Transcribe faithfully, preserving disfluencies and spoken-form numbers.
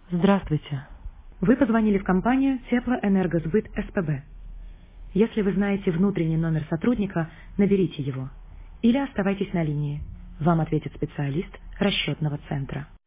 Здравствуйте. Вы позвонили в компанию Теплоэнергосбыт СПБ. Если вы знаете внутренний номер сотрудника, наберите его. Или оставайтесь на линии. Вам ответит специалист расчетного центра.